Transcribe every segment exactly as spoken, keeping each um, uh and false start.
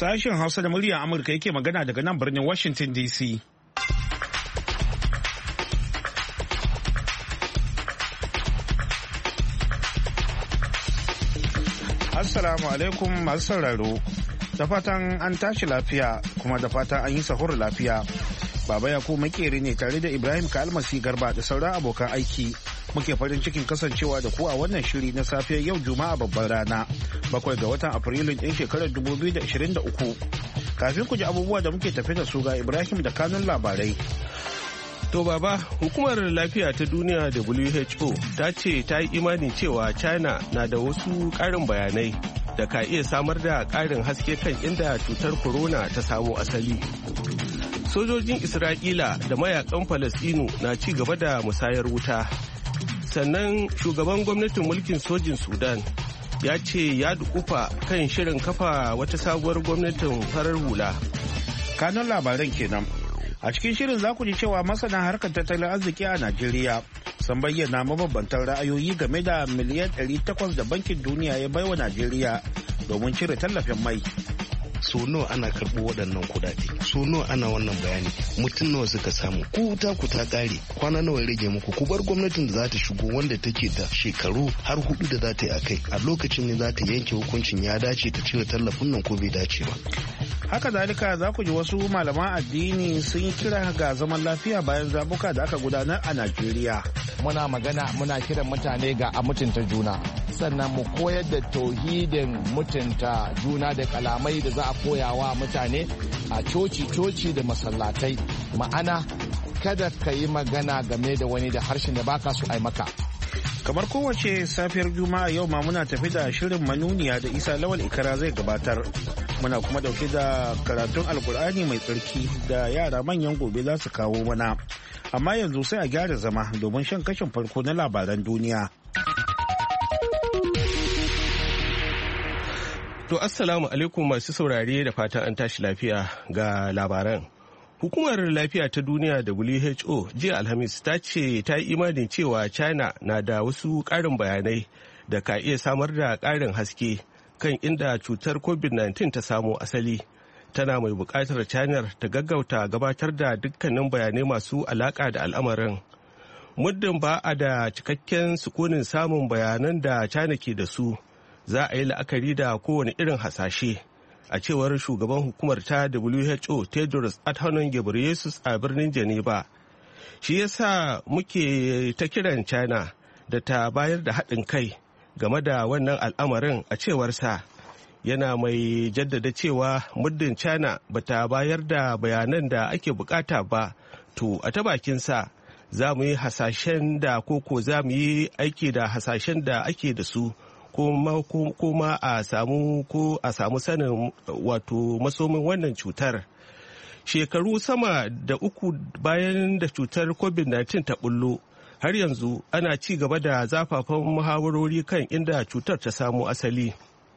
Sashen Hausa da muryar Amurka yake magana daga nan birnin Washington D C. Assalamu alaikum masu sauraro. Da fatan an tashi lafiya kuma da fatan an yi sahur lafiya. Baba Yakubu makeri ne tare da Ibrahim Kalmasi Garba da sauran abokan aiki. Muke farin cikin kasancewa da ku a wannan shiri na safiyar yau Juma'a babbar rana, bakwai ga watan Afrilun ɗin shekarar dubu biyu da ashirin da uku. Kafin ku ji abubuwa da muke tafe da su ga Ibrahim da kanun labarai. To baba, hukumar lafiya ta duniya W H O ta ce ta yi imani cewa China na da wasu ƙarin bayanai da ka iya samar da ƙarin haske kan inda cutar corona ta samo asali. Sojojin Isra'ila da mayakan Falasɗinu na ci gaba da musayar wuta. Sannan shugaban gwamnatin mulkin sojin Sudan ya ce ya dukufa kan shirin kafa wata sabuwar gwamnatin farar hula. Kanun labaran kenan. A cikin shirin za ku ji cewa masana harkar tattalin arziki a Najeriya sun bayyana mabambantan ra'ayoyi game da miliyan ɗari takwas da bankin duniya ya baiwa Najeriya domin cire tallafin mai. So nawa ana karɓo waɗannan kuɗaɗe, so nawa ana wannan bayani, mutum nawa suka samu, ku wuta ku ta ƙare, kwana nawa ya rage muku, ku bar gwamnatin da za ta shigo wanda take da shekaru har hudu da za ta yi a kai, a lokacin ne za ta yanke hukuncin ya dace ta cire tallafin nan ko bai dace ba. Haka zalika za ku ji wasu malaman addini sun yi kira ga zaman lafiya bayan zabuka da aka gudanar a Najeriya. Muna magana muna kiran mutane ga a mutunta juna, sannan mu koyar da tauhidin mutunta juna da kalamai da za a koya wa mutane a coci-coci da masallatai. Ma'ana kada ka yi magana game da wani da harshen da baka so ai maka. Kamar kowace safiyar Juma'a yau ma muna tafi da shirin manuniya da Isa Lawal Ikara zai gabatar. Muna kuma dauke da karatun Alkur'ani mai tsarki da yara manyan gobe za su kawo mana. Amma yanzu sai a gyara zama domin shan kashin farko na labaran duniya. To assalamu alaikum masu saurare da fatan an tashi lafiya ga labaran. Hukumar lafiya ta duniya W H O jiya Alhamis ta ce ta yi imanin cewa China na da wasu ƙarin bayanai da ka iya samar da ƙarin haske kan inda cutar covid nineteen ta samo asali. Tana mai buƙatar China ta gaggauta gabatar da dukkanin bayanai masu alaƙa da al'amarin. Muddin ba a da cikakken sukunin samun bayanan da China ke da su, za a yi la'akari da kowane irin hasashe. A cewar shugaban hukumar ta W H O Tedros Adhanom Ghebreyesus a birnin Geneva. Shi yasa muke ta kiran China da ta bayar da haɗin kai game da wannan al'amarin a cewarsa. Yana mai jaddada cewa muddin China ba ta bayar da bayanan da ake bukata ba, to a ta bakinsa za mu yi hasashen da koko za mu yi aiki da hasashen da ake da su. kuma a samu ko a samu sanin wato masomin wannan cutar. Shekaru sama da uku bayan da cutar covid nineteen ta bullo, har yanzu ana ci gaba da zafafan muhawarori kan inda cutar ta samo asali.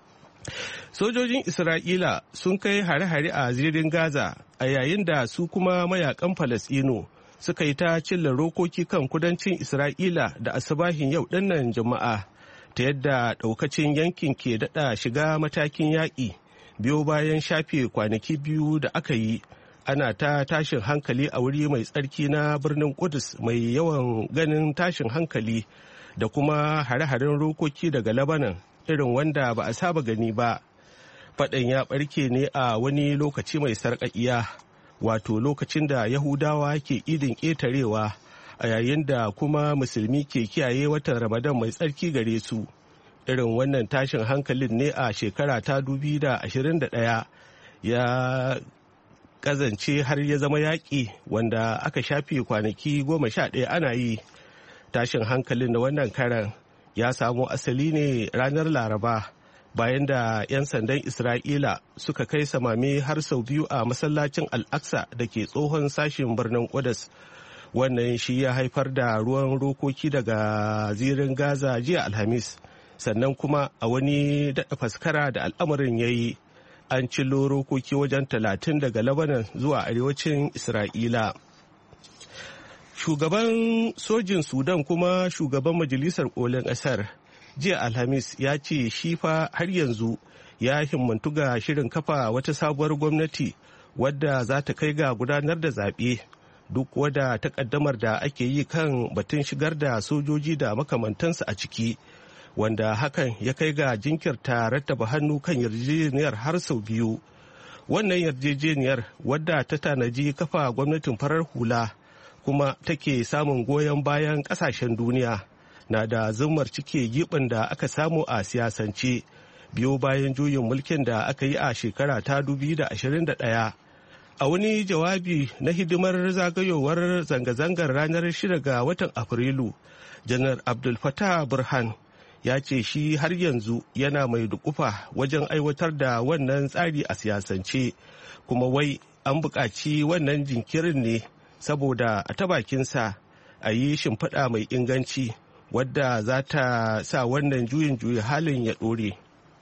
Sojojin Isra'ila sun kai hare-hare a zirin Gaza a yayin da su kuma mayakan Falasɗinu suka yi ta cilla rokoki kan kudancin Isra'ila da asubahin yau dinnan Juma'a. Ta yadda ɗaukacin yankin ke daɗa shiga matakin yaƙi biyo bayan shafe kwanaki biyu da aka yi ana ta tashin hankali a wuri mai tsarki na birnin Kudus mai yawan ganin tashin hankali da kuma hare-haren rokoki daga Lebanon irin wanda ba a saba gani ba. Faɗan ya ɓarke ne a wani lokaci mai sarƙaƙiya, wato lokacin da Yahudawa ke idin ƙetarewa a yayin da kuma musulmi ke kiyaye watan Ramadan mai tsarki gare su. Irin wannan tashin hankalin ne a shekara ta dubi da ashirin da ɗaya ya kazance har ya zama yaƙi wanda aka shafe kwanaki goma sha ɗaya ana yi. Tashin hankalin da wannan karan ya samo asali ne ranar Laraba bayan da 'yan sandan Isra'ila suka kai samame har sau biyu a masallacin Al-Aqsa da ke tsohon sashen birnin Qudus. Wannan shi ya haifar da ruwan rokoki daga zirin Gaza jiya Alhamis, sannan kuma a wani daɗa faskara da al'amarin ya yi an cillo rokoki wajen talatin daga Lebanon zuwa arewacin Isra'ila. Shugaban sojin Sudan kuma shugaban majalisar kolin ƙasar jiya Alhamis ya ce shi fa har yanzu ya himmantu ga shirin kafa wata sabuwar gwamnati wadda za ta kai ga gudanar da zaɓe duk wadda takaddamar da ake yi kan batun shigar da sojoji da makamantansu a ciki, wanda hakan ya kai ga jinkirta rattaba hannu kan yarjejeniyar har sau biyu. Wannan yarjejeniyar wadda ta tanaji kafa gwamnatin farar hula kuma take samun goyon bayan kasashen duniya na da zummar cike gibin da aka samu a siyasance biyo bayan juyin mulkin da aka yi a shekara ta dubu biyu da ashirin da ɗaya. A wani jawabi na hidimar zagayowar zanga-zangar ranar shida ga watan Afrilu, Janar Abdul Fattah Burhan ya ce shi har yanzu yana mai dukufa wajen aiwatar da wannan tsari a siyasance, kuma wai an buƙaci wannan jinkirin ne saboda a ta bakinsa a yi shimfiɗa mai inganci wadda za ta sa wannan juyin juyi halin ya ɗore.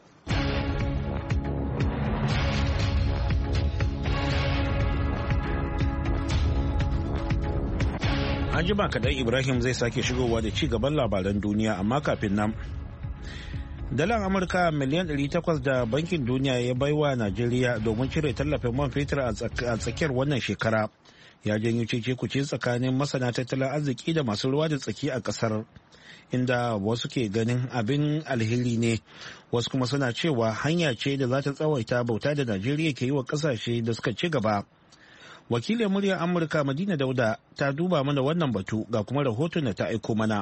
An jima kaɗan Ibrahim zai sake shigowa da ci gaban labaran duniya, amma kafin nan. Dalar Amurka miliyan ɗari takwas da Bankin Duniya ya baiwa Najeriya domin cire tallafin man fetur a tsakiyar wannan shekara ya janyo cece-kuce tsakanin masana tattalin arziki da masu ruwa da tsaki a ƙasar, inda wasu ke ganin abin alheri ne, wasu kuma suna cewa hanya ce da za ta tsawaita bauta da Najeriya ke yi wa ƙasashe da suka ci gaba. Wakilin muryar Amurka Madina Dauda ta duba mana wannan batu ga kuma rahoton da ta aiko mana.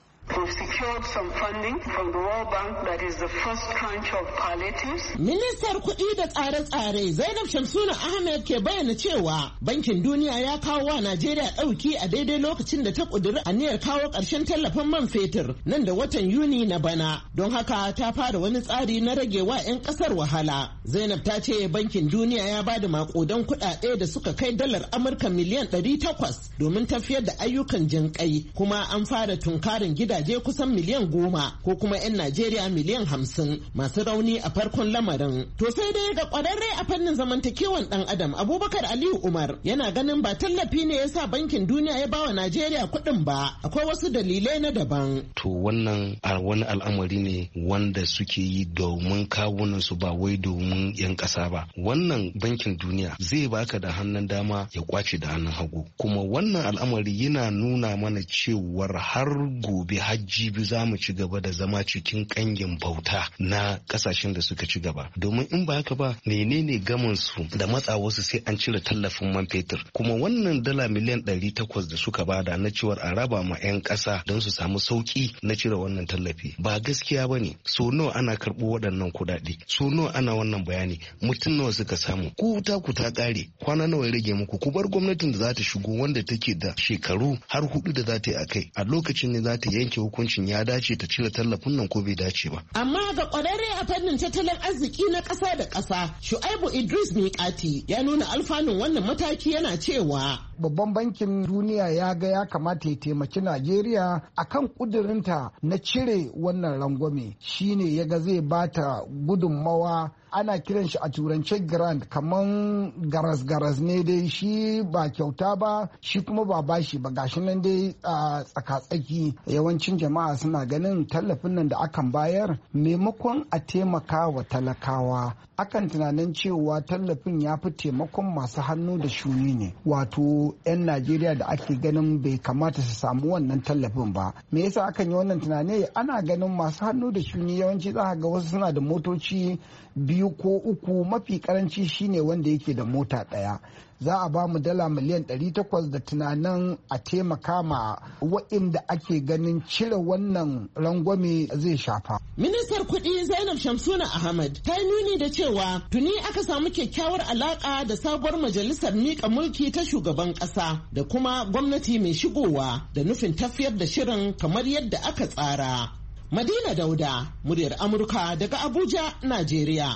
Ministar kuɗi da tsare-tsare Zainab Shamsuna Ahmed ke bayyana cewa Bankin Duniya ya kawo wa Najeriya ɗauki a daidai lokacin da ta ƙudiri aniyar kawo ƙarshen tallafin man fetur nan da watan Yuni na bana. Don haka ta fara wani tsari na rage wa 'yan ƙasar wahala. Zainab ta ce Bankin Duniya ya ba da maƙudan kuɗaɗe da suka kai dalar Amurka miliyan ɗari takwas domin tafiyar da ayyukan jinƙai, kuma an fara tunkarin gidaje kusan miliyan goma ko kuma 'yan Najeriya miliyan hamsin masu rauni a farkon lamarin. To sai dai ga kwararre a fannin zamantakewan dan adam Abubakar Aliyu Umar yana ganin ba tallafi ne ya sa Bankin Duniya ya bawa Najeriya kuɗin ba, akwai wasu dalilai na daban. To wannan wani al'amari ne wanda suke yi domin kawunan su ba wai domin 'yan ƙasa ba. Wannan Bankin Duniya zai baka da hannun dama ya kwace da hannun hagu, kuma wannan al'amari yana nuna mana cewar har gobe hajji biyu za mu ci gaba da zama cikin kangin bauta na kasashen da suka ci gaba, domin in ba haka ba menene gaman su da matsa wasu sai an cire tallafin man fetur. Kuma wannan dala miliyan ɗari takwas da suka bada na cewar a raba ma 'yan ƙasa don su samu sauki na cire wannan tallafi ba gaskiya ba ne. So nawa ana karɓo waɗannan kuɗaɗe, so nawa ana wannan bayani, mutum nawa suka samu, ku ta ku ta ƙare, kwana nawa ya rage muku, ku bar gwamnatin da za ta shigo wanda take da shekaru har hudu da za ta yi a kai, a lokacin ne za ta yanke hukuncin ya dace ta cire tallafin nan ko bai dace ba. Amma ga kwararre a fannin tattalin arziki na ƙasa da ƙasa Shu'aibu Idris Miƙati ya nuna alfanun wannan mataki, yana cewa Babban Bankin Duniya ya ga ya kamata ya taimaki Najeriya akan kudurinta na cire wannan rangwame, shine ya ga zai bata gudunmawa. Ana kiran shi a turance grant, kaman garas-garas ne dai, shi ba kyauta ba shi kuma ba bashi ba, gashi nan dai a tsaka-tsaki. Yawancin jama'a suna ganin tallafin nan da akan bayar maimakon a taimaka wa talakawa, akan tunanin cewa tallafin ya fi taimakon masu hannu da shuni ne, wato 'yan Najeriya da ake ganin bai kamata su samu wannan tallafin ba. Me yasa akan yi wannan tunani? Ana ganin masu hannu da shuni yawanci za ga wasu suna da motoci biyu ko uku, mafi karanci shine wanda yake da mota ɗaya. Za a ba mu dala miliyan ɗari takwas da tunanin a taimaka ma waɗanda ake ganin cire wannan rangwame zai shafa. Ministar kuɗi Zainab Shamsuna Ahmad ta yi nuni da cewa tuni aka samu kyakkyawar alaƙa da sabuwar majalisar miƙa mulki ta shugaban ƙasa da kuma gwamnati mai shigowa da nufin tafiyar da shirin kamar yadda aka tsara. Madina Dauda, muryar Amurka daga Abuja, Najeriya.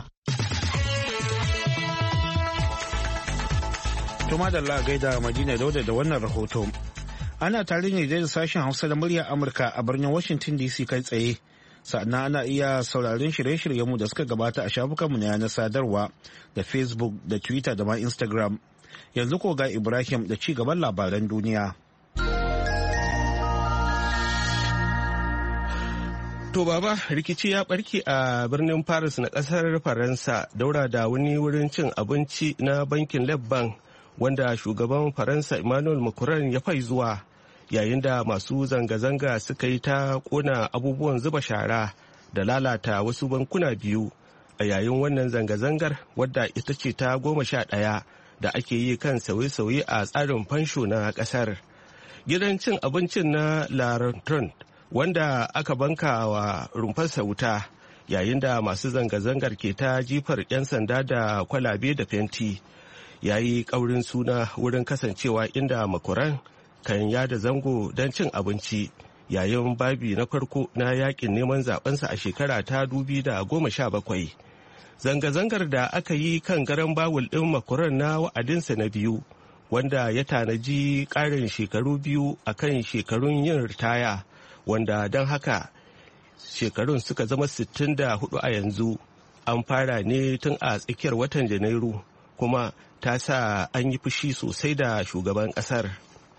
Tuma da Allah gaida Madina Dauda da wannan rahoto. Ana tare ne da sashen Hausa da muryar Amurka a birnin Washington D C kai tsaye. Sannan ana iya sauraron shirye-shiryenmu da suka gabata a shafukanmu na yanar sadarwa da Facebook da Twitter da ma Instagram. Yanzu ko ga Ibrahim da ci gaban labaran duniya. To baba, rikici ya barke a birnin Paris na kasar Faransa daura da wani wurin cin abinci na bankin Lebanon wanda shugaban Faransa Emmanuel Macron ya fai zuwa yayin da masu zanga-zanga suka yi ta kona abubuwan zuba shara da lalata wasu bankuna biyu a yayin wannan zanga-zangar wadda ita ce ta goma sha ɗaya da ake yi kan sauye-sauye a tsarin fansho na ƙasar. Gidan cin abincin na La Rentrant wanda aka banka wa rumfarsa wuta yayin da masu zanga-zangar ke ta jifar 'yan sanda da kwalabe da fenti ya yi ƙaurin suna wurin kasancewa inda Macron kan yada zango don cin abinci yayin babi na farko na yakin neman zabensa a shekara ta dubi da goma sha bakwai. Zanga-zangar da aka yi kan garan bawul ɗin Macron na wa'adinsa na biyu wanda ya tanaji ƙarin shekaru biyu a kan shekarun yin ritaya wanda don haka shekarun suka zama sittin da hudu a yanzu an fara ne tun a tsakiyar watan Janairu kuma ta sa an yi fushi sosai da shugaban ƙasar.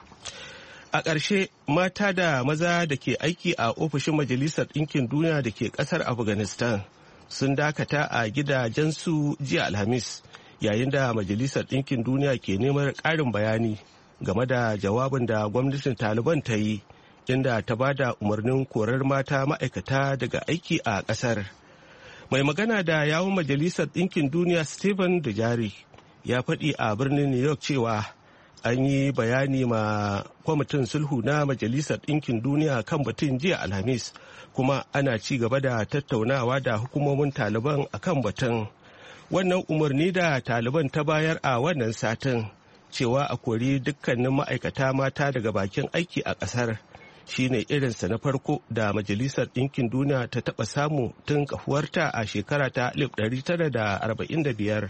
A ƙarshe mata da maza da ke aiki a ofishin Majalisar Ɗinkin Duniya da ke ƙasar Afghanistan sun dakata a gidajensu jiya Alhamis yayin da Majalisar Ɗinkin Duniya ke neman ƙarin bayani game da jawabin da gwamnatin Taliban ta yi inda ta ba da umarnin korar mata ma'aikata daga aiki a ƙasar. Mai magana da yawun Majalisar Ɗinkin Duniya Stephen Dujarric ya faɗi a birnin New York cewa an yi bayani ma kwamitin sulhu na Majalisar Ɗinkin Duniya kan batun jiya Alhamis kuma ana ci gaba da tattaunawa da hukumomin Taliban a kan batun. Wannan umarni da Taliban ta bayar a wannan satin cewa a kori dukkanin ma'aikata mata daga bakin aiki a ƙasar shine irinsa na farko da Majalisar Ɗinkin Duniya ta taɓa samu tun kafuwarta a shekara ta alif ɗari tara da arba'in da biyar.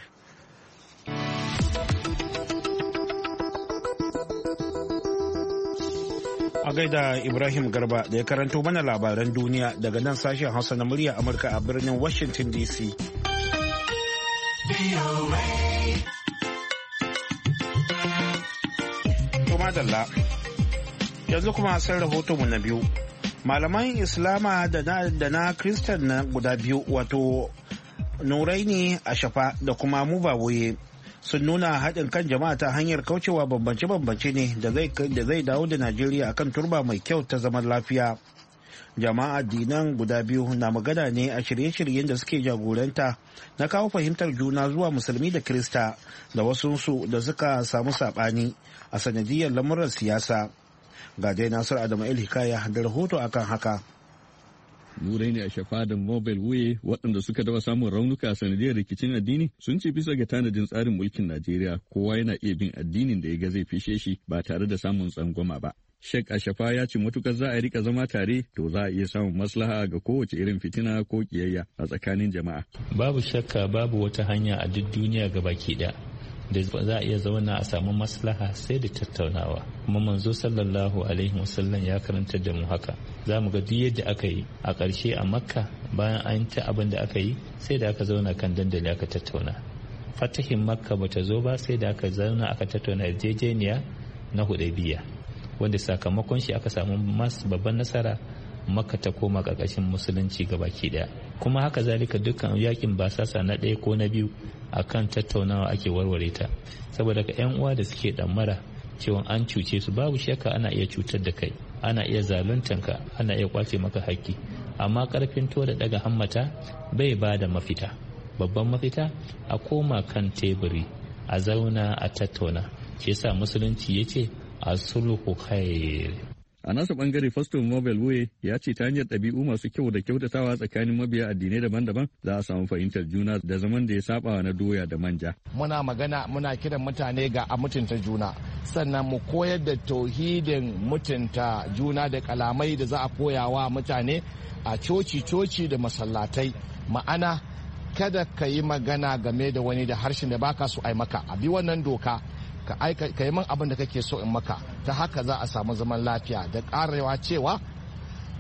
A gaida Ibrahim Garba da ya karanto mana labaran duniya daga nan sashen Hausa na murya Amurka a birnin Washington D C. Madalla. Yanzu kuma sai rahotonmu na biyu. Malaman Islama da na, da na Kristan na guda biyu wato Nuraini Ashafa da kuma Mubawoye sun nuna haɗin kan jama'a ta hanyar kaucewa bambance-bambance ne da zai dawo da Najeriya akan turba mai kyau ta zaman lafiya. Jama'a addinan guda biyu na magana ne a shirye-shiryen da suke jagoranta na kawo fahimtar juna zuwa musulmi da Kirista da wasunsu da suka samu saɓani a sanadiyar lamuran siyasa. Ga dai Nasir Adamu El Hikaya da rahoto akan haka. Nurai ne a shafa da Mobile Wuye waɗanda suka daba samun raunuka a sanadiyar rikicin addini sun ce bisa ga tanadin tsarin mulkin Najeriya kowa yana iya bin addinin da ya ga zai fishe shi ba tare da samun tsangwama ba. Sheikh Ashafa ya ce matukar za a rika zama tare to za a iya samun maslaha ga kowace irin fitina ko kiyayya a tsakanin jama'a. Babu shakka babu wata hanya a duk duniya gabaki ɗaya da za a iya zauna a samu maslaha sai da tattaunawa, kuma manzo sallallahu alaihi wasallam ya karanta da mu haka. Za mu ga duk yadda aka yi a ƙarshe a Makka bayan an ta abin da aka yi sai da aka zauna kan dandali aka tattauna. Fatahin Makka bata zo ba sai da aka zauna aka tattauna yarjejeniya na Hudaybiya wanda sakamakon shi aka samu babban nasara, Makka ta koma ƙarƙashin musulunci gabaki daya. Kuma haka zalika dukkan yakin basasa na ɗaya ko na biyu akan tattaunawa ake warware ta, saboda ka yan uwa da suke ɗamara cewa an cuce su babu shakka ana iya cutar da kai, ana iya zaluntan ka, ana iya kwace maka haƙƙi, amma ƙarfin to da daga hammata bai ba da mafita. Babban mafita a koma kan teburi a zauna a tattauna, shi yasa musulunci yace as-sulhu khair. A nasa bangare Fasto Mobile Wuye ya ce ta hanyar ɗabi'u masu kyau da kyautatawa tsakanin mabiya addinai daban-daban za a samu fahimtar juna da zaman da ya saba na doya da manja. Muna magana muna kiran mutane ga a mutunta juna, sannan mu koyar da tauhidin mutunta juna da kalamai da za a koya wa mutane a coci-coci da masallatai. Ma'ana kada ka yi magana game da wani da harshen da baka so ai maka, a bi wannan doka. ka yi man abin da kake so in maka, ta haka za a samu zaman lafiya da karewa cewa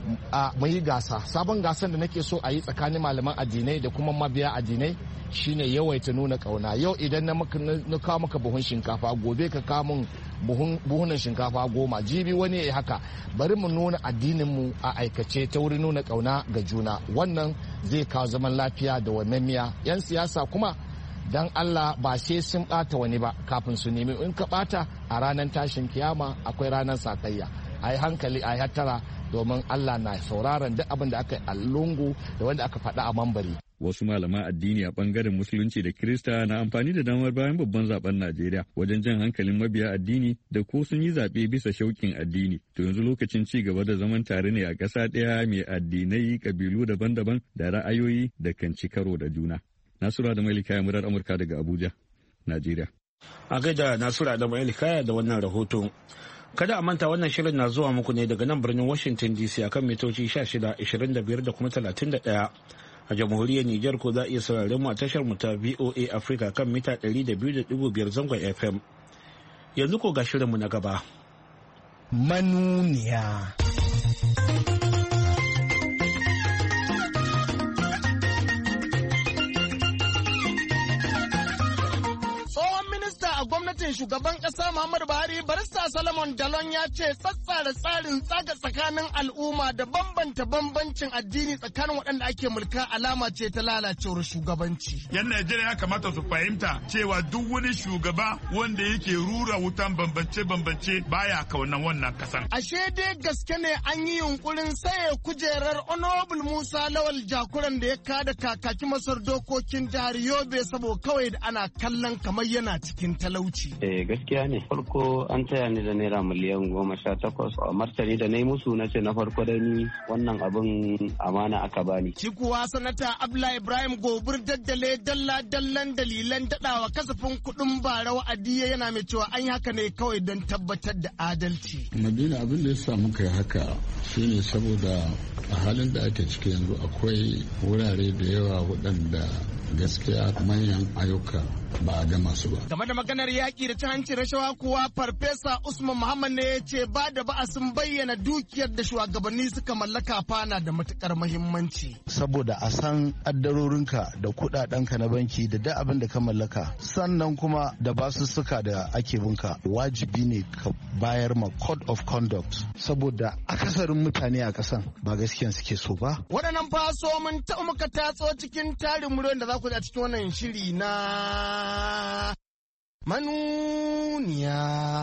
a mu yi gasa. Sabon gasan da nake so a yi tsakanin malaman addinai da kuma mabiya addinai shine yawaita nuna kauna. Yau idan na kawo maka buhun shinkafa, gobe ka kawo min buhunan shinkafa goma, jibi wani ya haka. Bari mu nuna addinin mu a aikace ta wurin nuna kauna ga juna. Wannan zai kawo zaman lafiya da wamemmiya. Yan siyasa kuma dan Allah ba sai sun bata wani ba kafin su nemi. In ka bata a ranar tashin kiyama akwai ranar sakayya. A yi hankali, a yi hattara, domin Allah na sauraron duk abin da aka yi a lungu da wanda aka faɗa a mambari. Wasu malaman addini a bangaren musulunci da Kirista na amfani da damar bayan babban zaben Najeriya wajen jan hankalin mabiya addini da ko sun yi zaɓe bisa shauƙin addini. To yanzu lokacin ci gaba da zaman tare ne a ƙasa ɗaya mai addinai, ƙabilu daban-daban da ra'ayoyi da kan ci karo da juna. Nasura da Mailika murar Amurka daga Abuja, Najeriya. A gaida Nasura da Mailika da wannan rahoton. Kada a manta wannan shirin na zuwa muku ne daga nan birnin Washington D C akan mitoci shida, ashirin da biyar da kuma talatin da ɗaya. A jamhuriyar Nijar ko za a iya sauraren mu a tashar mu ta V O A Africa kan mita ɗari da biyu da ɗigo biyar zangon F M. Yanzu ko ga shirin mu na gaba. Manuniya. gwamnatin shugaban kasa Muhammadu Buhari barista Solomon Dalon ya ce tsatsara tsarin tsaga tsakanin al'umma da bambanta bambancin addini tsakanin waɗanda ake mulka alama ce ta lalacewar shugabanci. Yan Najeriya ya kamata su fahimta cewa duk wani shugaba wanda yake rura wutan bambance-bambance baya kaunan wannan kasan. Ashe dai gaske ne an yi yunkurin saye kujerar Honorable Musa Lawal Jakuran da ya kada kakaki masar dokokin jihar Yobe saboda kawai da ana kallon kamar yana cikin talauci. Eh gaskiya ne. Farko an taya ni da naira miliyan goma sha takwas. A martani da na yi musu na ce na farko da ni wannan abin amana aka bani. Shi kuwa sanata Abla Ibrahim Gobir daddale dalla dallan dalilan dadawa kasafin kuɗin bara wa'adi yana mai cewa an yi haka ne kawai don tabbatar da adalci. Madina abin da ya sa muka yi haka shine saboda a halin da ake ciki yanzu akwai wurare da yawa waɗanda gaskiya manyan ayyuka ba a gama su ba. Game da maganar yaƙi da ta hanci rashawa kuwa Farfesa Usman Muhammad ne ya ce ba da ba'a sun bayyana dukiyar da shugabanni suka mallaka fana da matukar muhimmanci. Saboda a san addarorinka da kuɗaɗenka na banki da duk abin da ka mallaka sannan kuma da basussuka da ake binka wajibi ne ka bayar ma code of conduct saboda akasarin mutane a ƙasan ba gaskiyan suke so ba. Waɗannan faso mun ta muka tatso cikin tarin muryoyin da za ku ji a cikin wannan shiri na manuniya.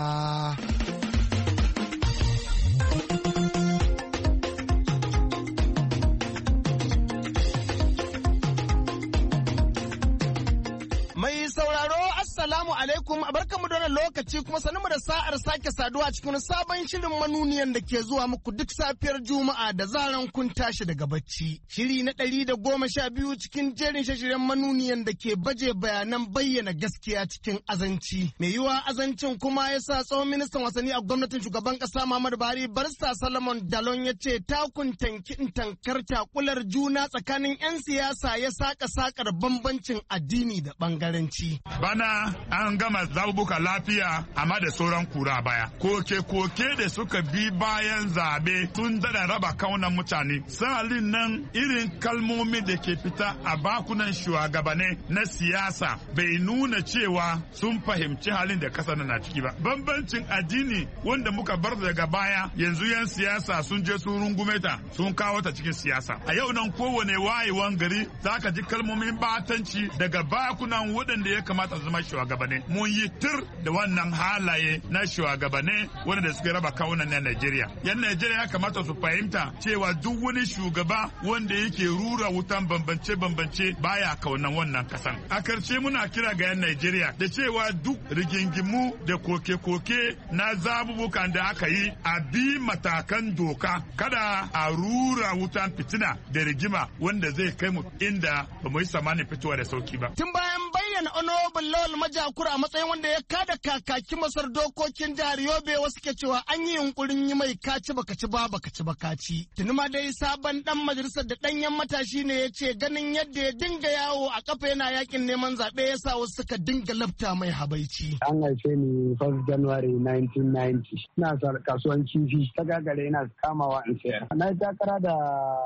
Mai sauraro Assalamu alaikum barkamu da wannan lokaci kuma sanin da sa'ar sake saduwa cikin sabon shirin manuniyan da ke zuwa muku duk safiyar Juma'a da zaran kun tashi daga bacci. Shiri na ɗari da goma sha biyu cikin jerin shashiren manuniyan da ke baje bayanan bayyana gaskiya cikin azanci. Mai yiwa azancin kuma ya sa tsohon ministan wasanni a gwamnatin shugaban ƙasa Muhammadu Buhari barista Solomon Dalon ya ce takun tankin tankar takular juna tsakanin 'yan siyasa ya saka sakar bambancin addini da bangaranci. Bana an gama zabubuka lafiya amma da sauran kura baya. Koke-koke da suka bi bayan zabe sun dada raba kaunan mutane. Sa'alin nan irin kalmomi da ke fita a bakunan shugabanni na siyasa bai nuna cewa sun fahimci halin da kasa na ciki ba. Bambancin addini wanda muka bar daga baya yanzu yan siyasa sun je sun rungume ta sun kawo ta cikin siyasa. A yau nan kowane wayewan gari zaka ji kalmomin batanci daga bakunan waɗanda ya kamata zama shugabanni. Mun yi tir da wannan halaye na shugabanni wanda suke raba kawunan na Najeriya. Yan Najeriya ya kamata su fahimta cewa duk wani shugaba wanda yake rura wutan bambance-bambance baya kaunan wannan kasan. A karshe muna kira ga yan Najeriya da cewa duk rigingimu da koke-koke na zabubukan da aka yi a bi matakan doka kada a rura wutan fitina da rigima wanda zai kai mu inda ba mu yi samanin fitowa da sauki ba. Tun bayan bayyana Honorable Lawal Majakura a matsayin wanda ya kada kakaki masar dokokin jihar Yobe, wasu ke cewa an yi yunkurin yi mai kaci baka ci ba baka ci baka ci. Tuni ma dai sabon dan majalisar da danyen matashi ne ya ce ganin yadda ya dinga yawo a kafa yana yakin neman zaɓe ya sa wasu suka dinga lafta mai habaici. An haife ni first January nineteen ninety. Ina kasuwan kifi ta gagare ina kamawa in sayar. Na yi takara da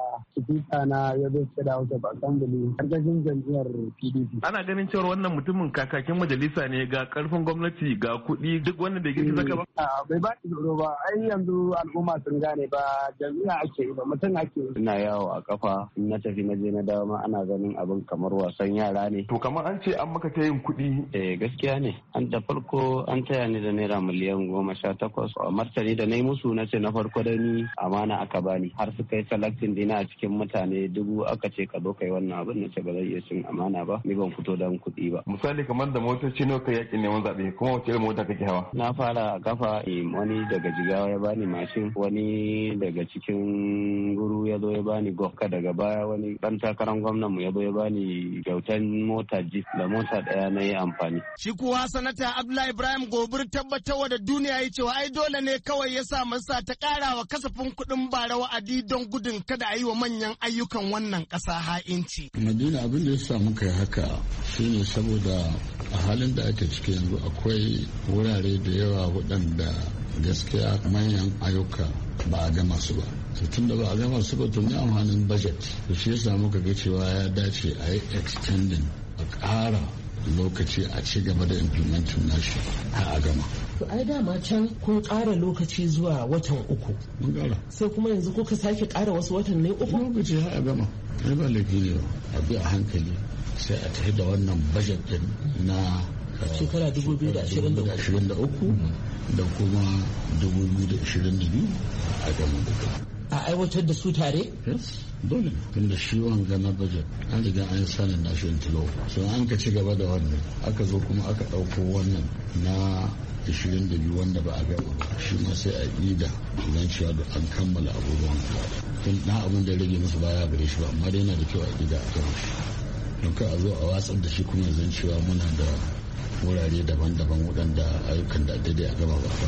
sifika na Yobe State House of Assembly karkashin jam'iyyar P D P. Ana ganin cewa wannan mutumin kakakin majalisa ne, ga karfin gwamnati ga kuɗi duk wanda bai girgiza ka ba. Bai ba tsoro ba, ai yanzu al'umma sun gane ba jam'iyya ake yi ba mutum ake yi. Ina yawo a kafa in na tafi na je na dawo ma ana ganin abin kamar wasan yara ne. To kamar an ce an maka ta yin kuɗi. Eh gaskiya ne. An da farko an taya ni da naira miliyan goma sha takwas. A martani da na yi musu na ce na farko da ni amana aka bani har su kai selecting dina a cikin mutane dubu aka ce ka zo kai wannan abin na ce ba zai iya cin amana ba ni ban fito dan kuɗi ba. Misali kamar da motoci nawa kai yakin neman zaɓe kuma wace irin mota kake hawa? Na fara a kafa wani daga Jigawa ya bani mashin, wani daga cikin guru ya zo ya bani gokka, daga baya wani dan takarar gwamnan mu ya zo ya bani kyautan mota jeep da mota daya na yi amfani. Shi kuwa sanata Abdullahi Ibrahim Gobir tabbatarwa da duniya ya cewa ai dole ne kawai ya sa masa ta ƙara wa kasafin kuɗin bara wa'adi don gudun kada a yi wa manyan ayyukan wannan ƙasa ha'inci. Madina abin da ya sa muka yi haka shine saboda a halin da ake ciki yanzu akwai wurare da yawa waɗanda gaskiya manyan ayyuka ba a gama su ba. tun da ba a gama su ba tun yi amfanin budget to shi yasa muka ga cewa ya dace a yi extending a ƙara lokaci a ci gaba da implementing nashi har a gama. To ai dama can kun ƙara lokaci zuwa watan uku. Mun ƙara. Sai kuma yanzu kuka sake ƙara wasu watan ne uku? Lokaci har a gama. Ai ba laifi ne ba. A bi a hankali sai a tafi da wannan budget din na shekara dubu biyu da ashirin da uku da kuma dubu biyu da ashirin da biyu a gama da a aiwatar da su tare? Yes, dole. Tunda shi wanga na budget an riga an sanin nashi intilo. So an ka ci gaba da wannan aka zo kuma aka ɗauko wannan na ashirin da biyu wanda ba a gama ba shi ma sai a yi da zan cewa da an kammala abubuwan tun na abin da rage musu baya gare shi ba amma dai yana da kyau a gida a gama shi don ka a zo a watsar da shi kuma zan cewa muna da wurare daban-daban waɗanda ayyukan da daidai a gama ba a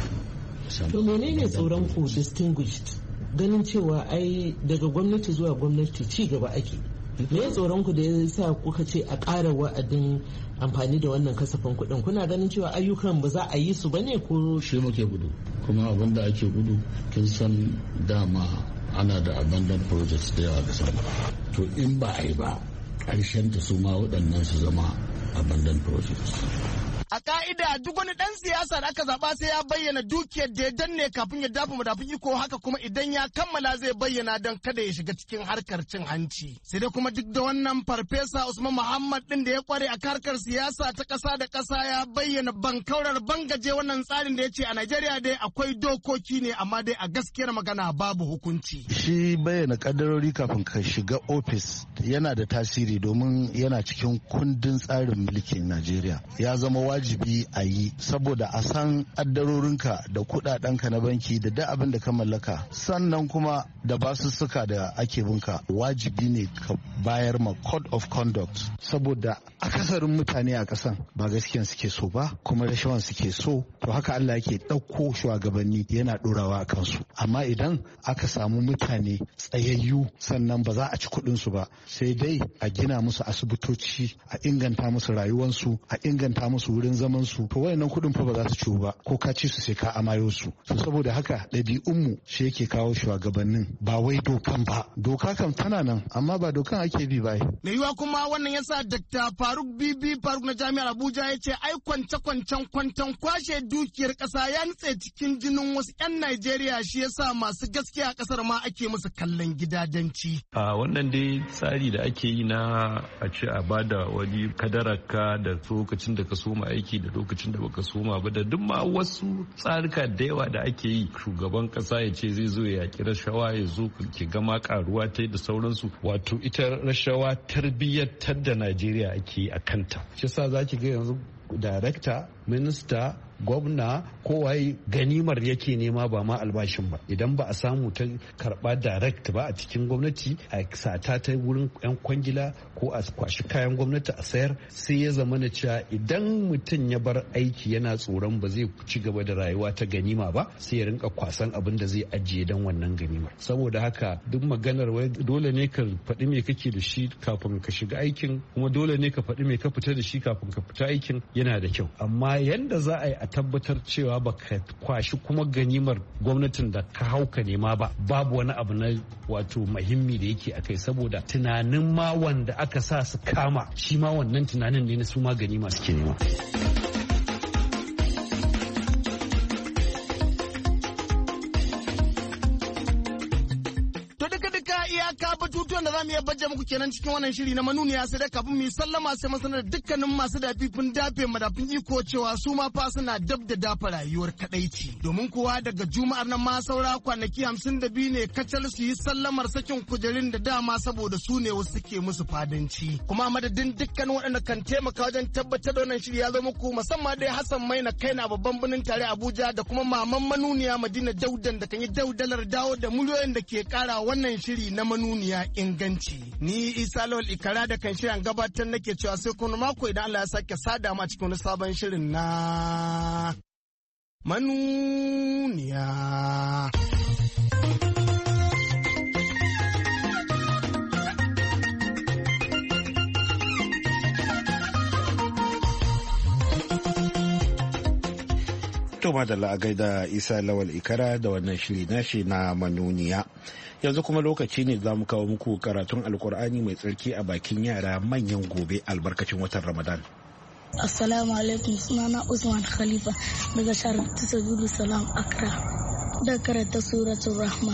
gama. To menene tsoron ku distinguished ganin cewa ai daga gwamnati zuwa gwamnati ci gaba ake? Me ya tsoron ku da ya sa kuka ce a ƙara wa'adin amfani da wannan kasafin kuɗin? Kuna ganin cewa ayyukan ba za a yi su bane ko? Shi muke gudu kuma abin da ake gudu kin san dama ana da abandoned projects da yawa da sama. To in ba a yi ba ƙarshen ta su ma waɗannan su zama abandoned projects. A ka'ida duk wani ɗan siyasa da aka zaɓa sai ya bayyana dukiyar da ya danne kafin ya dafa madafun iko, haka kuma idan ya kammala zai bayyana don kada ya shiga cikin harkar cin hanci. Sai dai kuma duk da wannan farfesa Usman Muhammad ɗin da ya kware a harkar siyasa ta ƙasa da ƙasa ya bayyana bankaurar bangaje wannan tsarin da ya ce a Najeriya dai akwai dokoki ne amma dai a gaskiyar magana babu hukunci. Shi bayyana kadarori kafin ka shiga ofis yana da tasiri domin yana cikin kundin tsarin mulkin Najeriya. Ya zama wajibi a yi saboda a san addarorinka da kudadenka na banki da duk abin da ka mallaka, sannan kuma da basussuka da ake binka wajibi ne ka bayar ma code of conduct saboda akasarin mutane a kasan ba gaskiyan suke so ba kuma rashawan suke so. To haka Allah yake ɗauko shugabanni yana ɗorawa a kansu, amma idan aka samu mutane tsayayyu sannan ba za a ci kuɗinsu ba, sai dai a gina musu asibitoci, a inganta musu rayuwansu, a inganta musu wurin zaman su, to wayannan kuɗin fa ba za su ciwo ba, ko ka ci su sai ka amayo su. To saboda haka ɗabi'unmu shi yake kawo shugabannin ba wai dokan ba. Doka kam tana nan amma ba dokan ake bi ba. Me yiwa kuma wannan yasa Dr. Faruk Bibi Faruk na Jami'ar Abuja ya ce ai kwance-kwancen kwantan kwashe dukiyar ƙasa ya nutse cikin jinin wasu 'yan Najeriya, shi yasa masu gaskiya a ƙasar ma ake musu kallon gidajenci. A wannan dai tsari da ake yi na a ce a bada wani kadararka da lokacin da ka soma aiki da lokacin da baka soma ba da duk ma wasu tsarika da yawa da ake yi, shugaban kasa ya ce zai zo ya yaki rashawa ya zo ki gama karuwa ta da sauransu. Wato ita rashawa tarbiyyantar da Najeriya ake yi a kanta. Shi yasa zaki ga yanzu director, minister, gwamna kowaye ganimar yake nema ba ma albashin ba. Idan ba a samu ta karba direct ba a cikin gwamnati a sata ta wurin yan kwangila ko a kwashi kayan gwamnati a sayar, sai ya zama na cewa idan mutum ya bar aiki yana tsoron ba zai ci gaba da rayuwa ta ganima ba, sai ya rinka kwasan abin da zai ajiye don wannan ganimar. Saboda haka duk maganar wai dole ne ka faɗi me kake da shi kafin ka shiga aikin, kuma dole ne ka faɗi me ka fita da shi kafin ka fita aikin, yana da kyau. Amma yanda za a yi a tabbatar cewa ba ka kwashi kuma ganimar gwamnatin da ka hauka nema ba, babu wani abu na wato muhimmi da yake akai, saboda tunanin ma wanda aka sa su kama shi ma wannan tunanin ne na su ma ganima suke nema. Batutuwan da za mu iya bajja muku kenan cikin wannan shiri na manuniya, sai da kafin mu yi sallama sai masanar dukkanin masu dafifin dafe madafin iko cewa su ma fa suna dab da dafa rayuwar kadaici. Domin kuwa daga juma'ar nan ma saura kwanaki hamsin da biyu ne kacal su yi sallamar sakin kujerun da dama saboda su ne wasu suke musu fadanci. Kuma madadin dukkanin waɗanda kan taimaka wajen tabbatar da wannan shiri ya zo muku, musamman dai Hassan Maina kaina babban birnin tare Abuja, da kuma maman manuniya Madina Daudan da kan yi daudalar dawo da miliyoyin da ke kara wannan shiri na manuniya inganci. Ni Isa Lawal Ikara da kan shirin gabatar nake cewa sai kuma mako idan Allah ya sake sada ma cikin wani sabon shirin na manuniya. To madalla a gaida Isa Lawal Ikara da wannan shiri nashi na manuniya. Yanzu kuma lokaci ne za mu kawo muku karatun Alkur'ani mai tsarki a bakin yara manyan gobe albarkacin watan Ramadan. Assalamu alaikum, sunana Usman Khalifa daga Sharatu Sabilu Salam Accra. Da karanta suratul Rahman.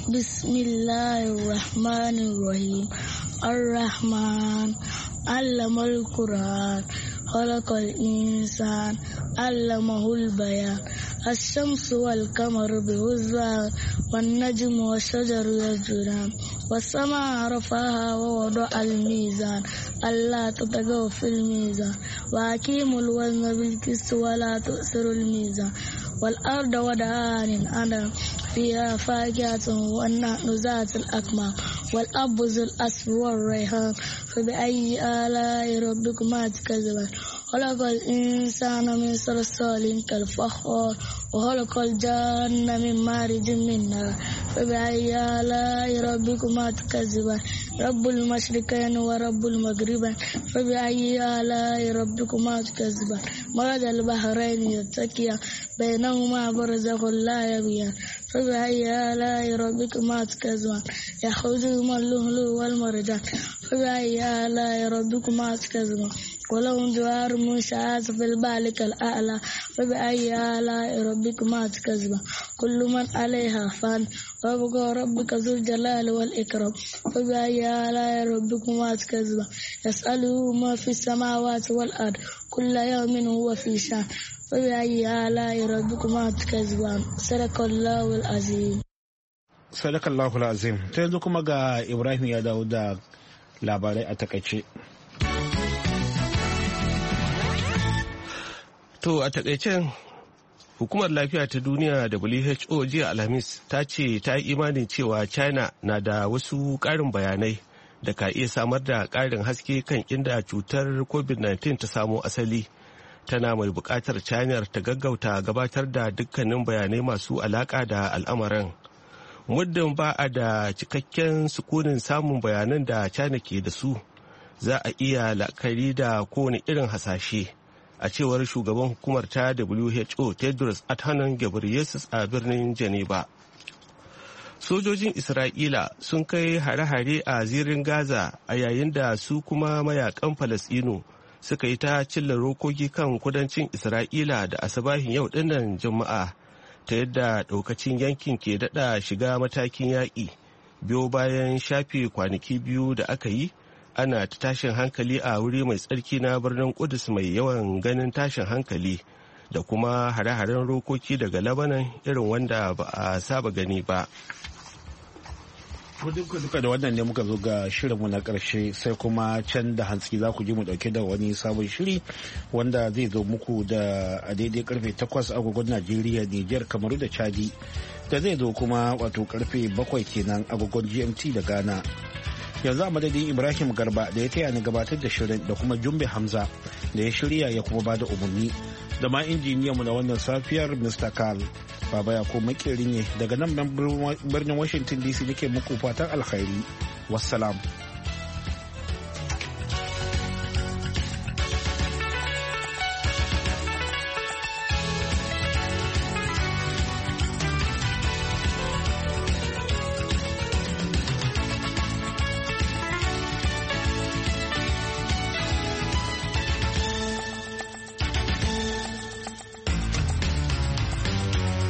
Bismillahirrahmanirrahim. Ar-Rahman Allamal Qur'an. خلق الإنسان علمه البيان الشمس والقمر بحسبان والنجم والشجر يسجدان والسماء رفعها ووضع الميزان ألا تطغوا في الميزان وأقيموا الوزن بالقسط ولا تؤثروا الميزان والأرض وضعها للأنام فيها فاكهة والنخل ذات الأكمام والأب ذو الأصف والريحان فبأي آلاء ربكما تكذبان خلق الإنسان من صلصال كالفخار وخلق الجن من مارج من نار فبأي آلاء ربكما تكذبان رب المشرقين ورب المغربين فبأي آلاء ربكما تكذبان مرج البحرين يلتقيان بينهما برزخ لا يبغيان فبأي آلاء ربكما تكذبان يأخذهما اللؤلؤ والمرجان فبأي آلاء ربكما تكذبان ولهم جوار منشآت في البحر كالأعلى فبأي آلاء ربكما تكذبان كل من عليها فان ويبقى ربك ذو الجلال والإكرام فبأي آلاء ربكما تكذبان يسأله ما في السماوات والأرض كل يوم هو في شأن فبأي آلاء ربكما تكذبان صدق الله العظيم. صدق الله العظيم. ta yanzu kuma ga Ibrahim ya dawo da labarai a takaice. To a takaicen hukumar lafiya ta duniya W H O jiya Alhamis ta ce ta yi imanin cewa China na da wasu ƙarin bayanai da ka iya samar da ƙarin haske kan inda cutar covid nineteen ta samo asali. Tana mai buƙatar China ta gaggauta gabatar da dukkanin bayanai masu alaƙa da al'amarin. Muddin ba a da cikakken sukunin samun bayanan da China ke da su, za a iya la'akari da kowane irin hasashe. A cewar shugaban hukumar ta W H O Tedros Adhanom Ghebreyesus a birnin Geneva. Sojojin Isra'ila sun kai hare-hare a zirin Gaza a yayin da su kuma mayakan Falasɗinu suka yi ta cilla rokoki kan kudancin Isra'ila da asabahin yau dinnan Juma'a, ta yadda ɗaukacin yankin ke daɗa shiga matakin yaƙi biyo bayan shafe kwanaki biyu da aka yi ana ta tashin hankali a wuri mai tsarki na birnin Kudus mai yawan ganin tashin hankali da kuma hare-haren rokoki daga Lebanon irin wanda ba a saba gani ba. duka da wannan ne muka zo ga shirinmu na ƙarshe sai kuma can da hantsi za ku ji mu dauke da wani sabon shiri wanda zai zo muku da a daidai karfe takwas agogon Najeriya, Nijar, Kamaru da Chadi da zai zo kuma wato karfe bakwai kenan agogon G M T da Ghana. Yanzu a madadin Ibrahim Garba da ya taya ni gabatar da shirin da kuma Jumbe Hamza da ya shirya ya kuma bada umarni da ma injiniyanmu na wannan safiyar Mister Carl. Baba ya ko makeri ne daga nan birnin Washington D C nake muku fatan alkhairi. Wassalam.